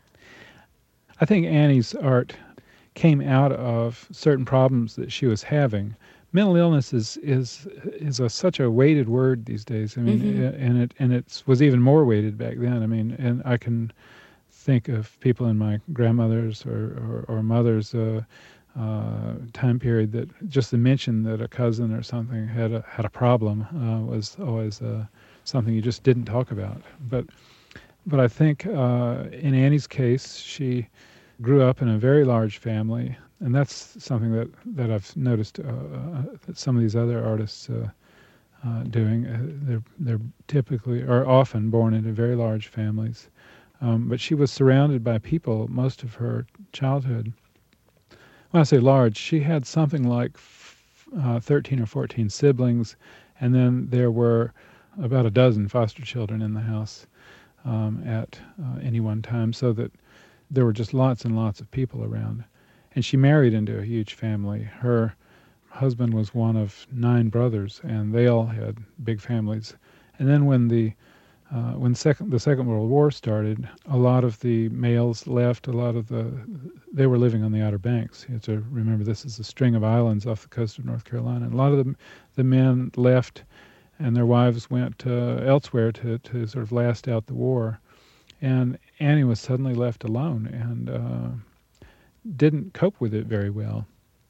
I think Annie's art came out of certain problems that she was having. Mental illness is is is a, such a weighted word these days. I mean, mm-hmm. and it and it was even more weighted back then. I mean, and I can think of people in my grandmother's or or, or mother's uh, uh, time period that just the mention that a cousin or something had a had a problem uh, was always uh, something you just didn't talk about. But but I think uh, in Annie's case, she grew up in a very large family. And that's something that, that I've noticed uh, uh, that some of these other artists uh, uh, doing. Uh, they're they're typically or often born into very large families, um, but she was surrounded by people most of her childhood. When I say large, she had something like f- uh, thirteen or fourteen siblings, and then there were about a dozen foster children in the house um, at uh, any one time, so that there were just lots and lots of people around. And she married into a huge family. Her husband was one of nine brothers, and they all had big families. And then when the uh, when second the Second World War started, a lot of the males left. A lot of the they were living on the Outer Banks. You have to remember this is a string of islands off the coast of North Carolina. And a lot of the the men left, and their wives went uh, elsewhere to to sort of last out the war. And Annie was suddenly left alone and uh, didn't cope with it very well.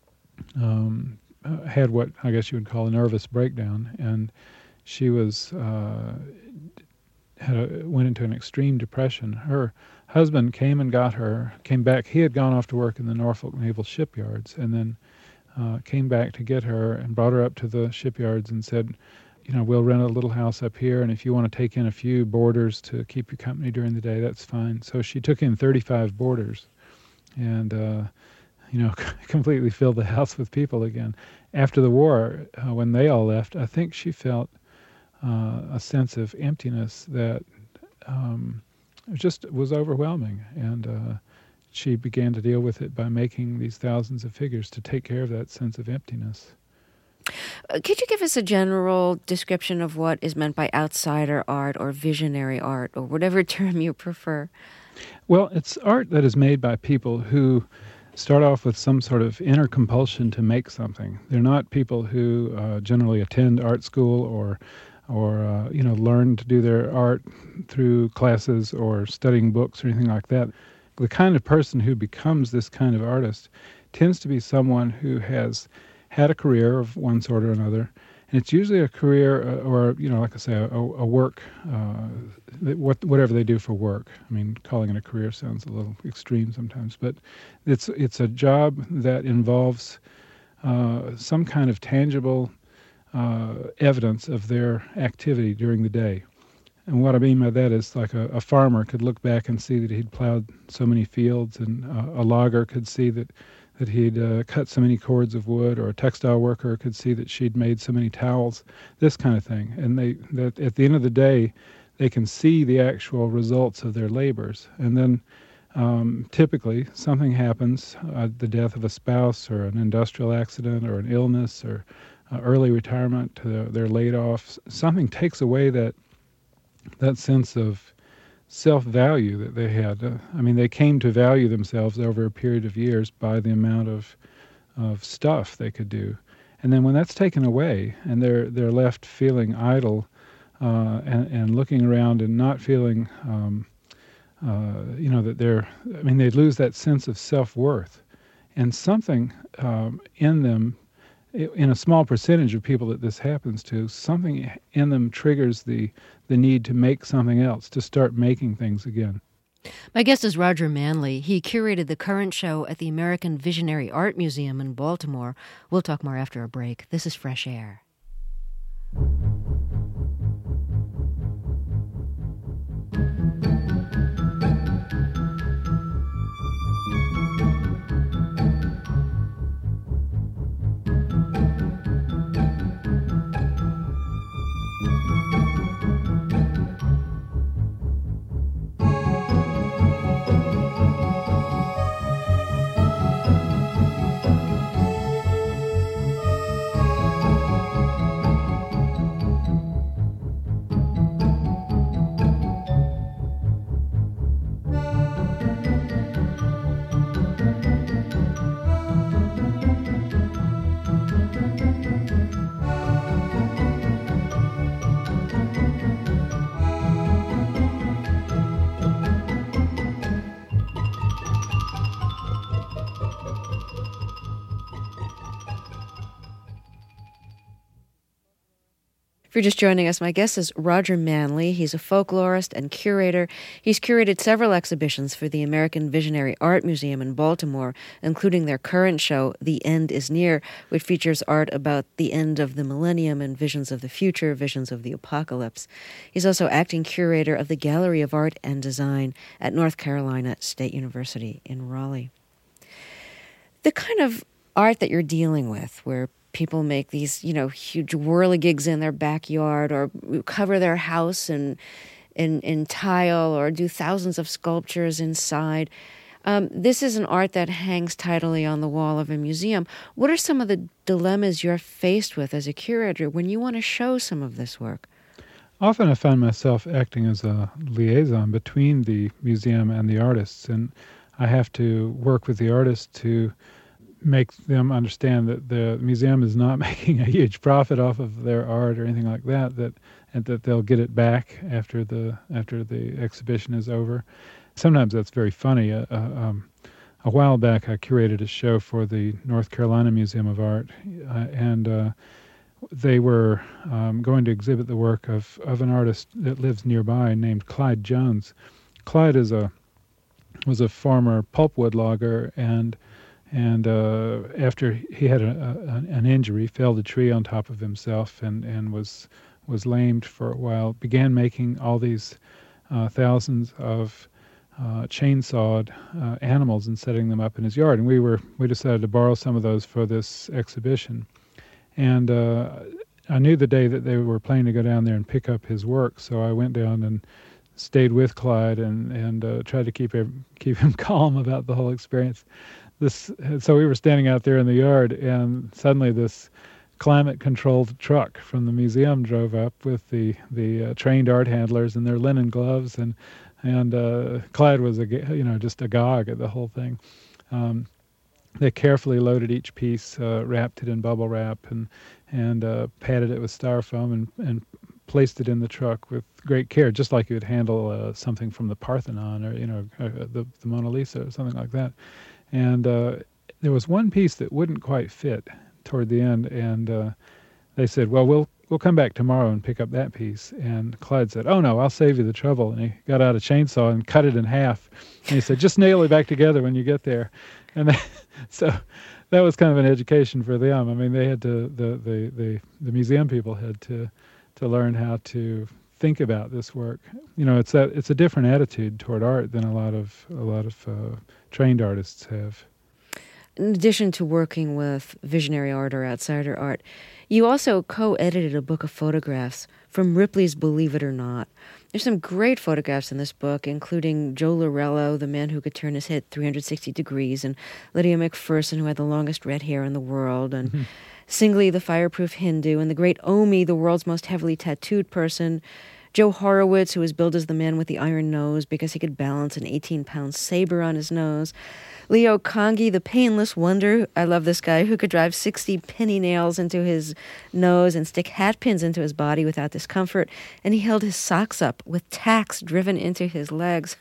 Um, uh, had what I guess you would call a nervous breakdown, and she was uh, had a, went into an extreme depression. Her husband came and got her, came back. He had gone off to work in the Norfolk Naval Shipyards, and then uh, came back to get her and brought her up to the shipyards and said, you know, we'll rent a little house up here, and if you want to take in a few boarders to keep you company during the day, that's fine. So she took in thirty-five boarders, and uh, you know, completely filled the house with people again. After the war, uh, when they all left, I think she felt uh, a sense of emptiness that um, just was overwhelming, and uh, she began to deal with it by making these thousands of figures to take care of that sense of emptiness. Uh, could you give us a general description of what is meant by outsider art or visionary art, or whatever term you prefer? Well, it's art that is made by people who start off with some sort of inner compulsion to make something. They're not people who uh, generally attend art school or, or uh, you know, learn to do their art through classes or studying books or anything like that. The kind of person who becomes this kind of artist tends to be someone who has had a career of one sort or another, and it's usually a career uh, or, you know, like I say, a, a work, uh, what, whatever they do for work. I mean, calling it a career sounds a little extreme sometimes, but it's it's a job that involves uh, some kind of tangible uh, evidence of their activity during the day. And what I mean by that is like a, a farmer could look back and see that he'd plowed so many fields, and uh, a logger could see that that he'd uh, cut so many cords of wood, or a textile worker could see that she'd made so many towels, this kind of thing. And they that at the end of the day, they can see the actual results of their labors. And then um, typically something happens, uh, the death of a spouse, or an industrial accident, or an illness, or uh, early retirement, uh, they're laid off. Something takes away that that sense of self-value that they had. Uh, I mean, they came to value themselves over a period of years by the amount of of stuff they could do. And then when that's taken away and they're they're left feeling idle uh, and, and looking around and not feeling, um, uh, you know, that they're, I mean, they lose that sense of self-worth. And something um, in them, in a small percentage of people that this happens to, something in them triggers the the need to make something else, to start making things again. My guest is Roger Manley. He curated the current show at the American Visionary Art Museum in Baltimore. We'll talk more after a break. This is Fresh Air. If you're just joining us, my guest is Roger Manley. He's a folklorist and curator. He's curated several exhibitions for the American Visionary Art Museum in Baltimore, including their current show, The End is Near, which features art about the end of the millennium and visions of the future, visions of the apocalypse. He's also acting curator of the Gallery of Art and Design at North Carolina State University in Raleigh. The kind of art that you're dealing with, where people make these, you know, huge whirligigs in their backyard, or cover their house in, in, in tile, or do thousands of sculptures inside. Um, this is an art that hangs tidily on the wall of a museum. What are some of the dilemmas you're faced with as a curator when you want to show some of this work? Often I find myself acting as a liaison between the museum and the artists, and I have to work with the artists to make them understand that the museum is not making a huge profit off of their art or anything like that, that and that they'll get it back after the after the exhibition is over. Sometimes that's very funny. Uh, uh, um, a while back, I curated a show for the North Carolina Museum of Art, uh, and uh, they were um, going to exhibit the work of, of an artist that lives nearby named Clyde Jones. Clyde is a was a former pulpwood logger, and and uh, after he had a, a, an injury, felled a tree on top of himself, and, and was was lamed for a while. Began making all these uh, thousands of Uh, chainsawed uh, animals and setting them up in his yard, and we were we decided to borrow some of those for this exhibition. And uh, I knew the day that they were planning to go down there and pick up his work, so I went down and stayed with Clyde and and uh, tried to keep him keep him calm about the whole experience. This so we were standing out there in the yard, and suddenly this climate-controlled truck from the museum drove up with the the uh, trained art handlers in their linen gloves, and and uh, Clyde was a, you know just agog at the whole thing. Um, they carefully loaded each piece, uh, wrapped it in bubble wrap, and and uh, padded it with styrofoam, and and placed it in the truck with great care, just like you would handle uh, something from the Parthenon or you know uh, the the Mona Lisa or something like that. And uh, there was one piece that wouldn't quite fit toward the end, and uh, they said, well, we'll we'll come back tomorrow and pick up that piece. And Clyde said, oh, no, I'll save you the trouble. And he got out a chainsaw and cut it in half. And he said, just nail it back together when you get there. And they, so that was kind of an education for them. I mean, they had to, the, the, the, the museum people had to to learn how to think about this work. You know, it's that it's a different attitude toward art than a lot of a lot of uh, trained artists have. In addition to working with visionary art or outsider art, you also co-edited a book of photographs from Ripley's Believe It or Not. There's some great photographs in this book, including Joe Lorello, the man who could turn his head three hundred sixty degrees, and Lydia McPherson, who had the longest red hair in the world, and mm-hmm. Singly, the fireproof Hindu, and the great Omi, the world's most heavily tattooed person, Joe Horowitz, who was billed as the man with the iron nose because he could balance an eighteen-pound saber on his nose. Leo Kangi, the painless wonder. I love this guy who could drive sixty penny nails into his nose and stick hat pins into his body without discomfort. And he held his socks up with tacks driven into his legs.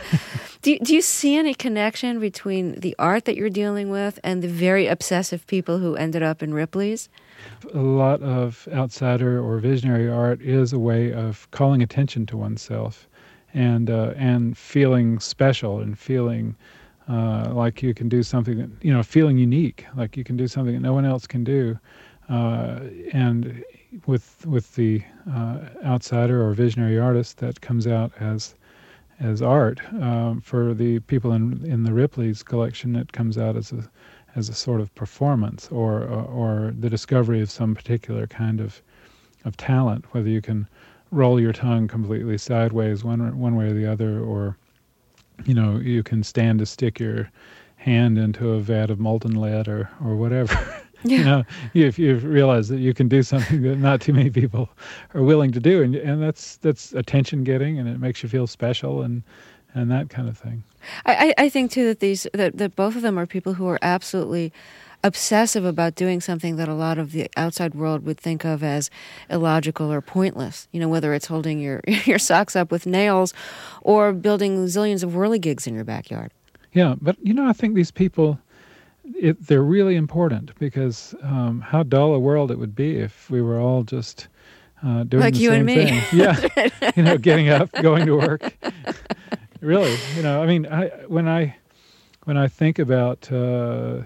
do, you, do you see any connection between the art that you're dealing with and the very obsessive people who ended up in Ripley's? A lot of outsider or visionary art is a way of calling attention to oneself and uh, and feeling special and feeling uh, like you can do something that, you know, feeling unique, like you can do something that no one else can do. Uh, and with with the uh, outsider or visionary artist, that comes out as as art. Um, for the people in in the Ripley's collection, it comes out as a as a sort of performance or, or or the discovery of some particular kind of of talent, whether you can roll your tongue completely sideways one one way or the other, or you know you can stand to stick your hand into a vat of molten lead or or whatever. Yeah. You know, if you realize that you can do something that not too many people are willing to do, and and that's that's attention getting, and it makes you feel special and and that kind of thing. I, I think too that these that, that both of them are people who are absolutely obsessive about doing something that a lot of the outside world would think of as illogical or pointless. You know, whether it's holding your your socks up with nails or building zillions of whirligigs in your backyard. Yeah, but you know, I think these people, it, they're really important because um, how dull a world it would be if we were all just uh, doing like the you same and me. thing. Yeah, you know, getting up, going to work. Really, you know, I mean, I, when I when I think about uh,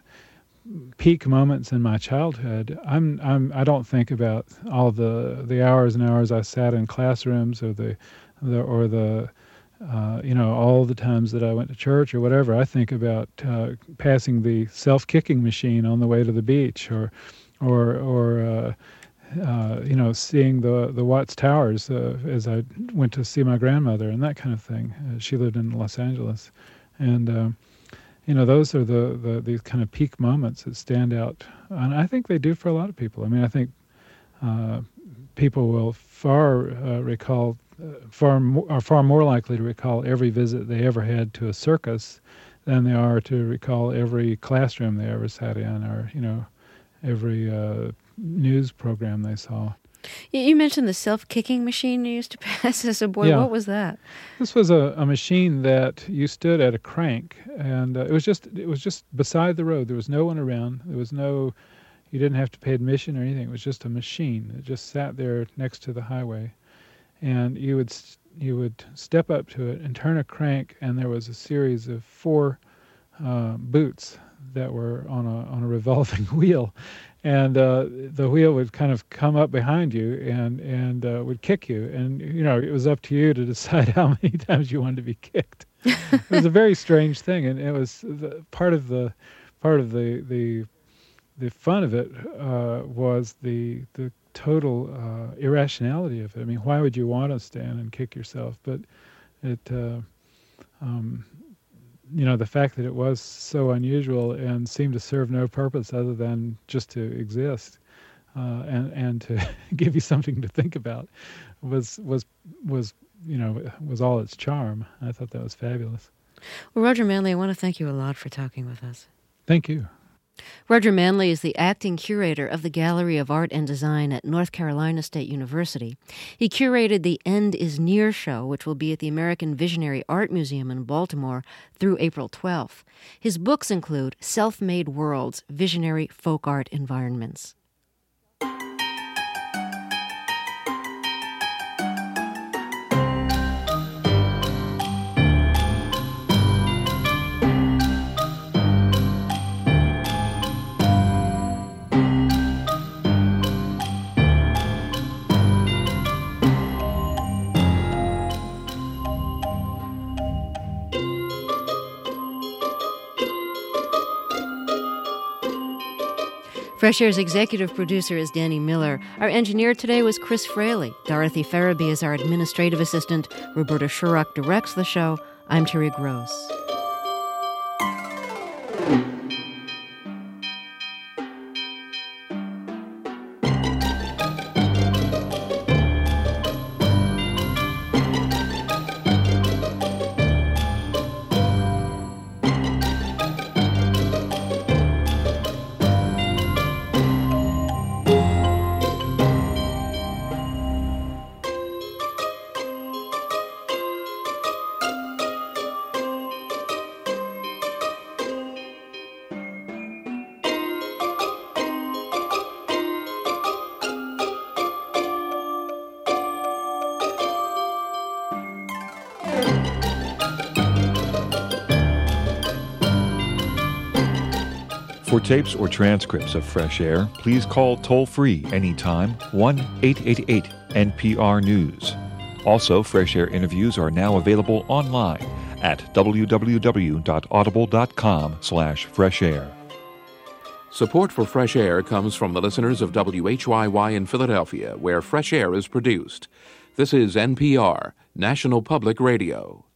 peak moments in my childhood, I'm I'm I don't think about all the the hours and hours I sat in classrooms or the, the or the uh, you know all the times that I went to church or whatever. I think about uh, passing the self-kicking machine on the way to the beach, or or or. Uh, Uh, you know, seeing the the Watts Towers uh, as I went to see my grandmother and that kind of thing. Uh, she lived in Los Angeles, and uh, you know, those are the, the these kind of peak moments that stand out. And I think they do for a lot of people. I mean, I think uh, people will far uh, recall, uh, far mo- are far more likely to recall every visit they ever had to a circus than they are to recall every classroom they ever sat in, or, you know, every uh, news program they saw. You mentioned the self-kicking machine you used to pass as a boy. Yeah. What was that? This was a, a machine that you stood at a crank, and uh, it was just it was just beside the road. There was no one around. There was no, you didn't have to pay admission or anything. It was just a machine. It just sat there next to the highway, and you would you would step up to it and turn a crank, and there was a series of four uh, boots that were on a on a revolving wheel. And uh, the wheel would kind of come up behind you and and uh, would kick you, and you know it was up to you to decide how many times you wanted to be kicked. It was a very strange thing, and it was the, part of the part of the the the fun of it uh, was the the total uh, irrationality of it. I mean, why would you want to stand and kick yourself? But it. Uh, um, You know, the fact that it was so unusual and seemed to serve no purpose other than just to exist uh, and and to give you something to think about was was was you know was all its charm. I thought that was fabulous. Well, Roger Manley, I want to thank you a lot for talking with us. Thank you. Roger Manley is the acting curator of the Gallery of Art and Design at North Carolina State University. He curated the End is Near show, which will be at the American Visionary Art Museum in Baltimore through April twelfth. His books include Self-Made Worlds, Visionary Folk Art Environments. Fresh Air's executive producer is Danny Miller. Our engineer today was Chris Fraley. Dorothy Farabee is our administrative assistant. Roberta Shurock directs the show. I'm Terry Gross. For tapes or transcripts of Fresh Air, please call toll-free anytime one eight eight eight N P R News. Also, Fresh Air interviews are now available online at w w w dot audible dot com slash fresh air. Support for Fresh Air comes from the listeners of W H Y Y in Philadelphia, where Fresh Air is produced. This is N P R, National Public Radio.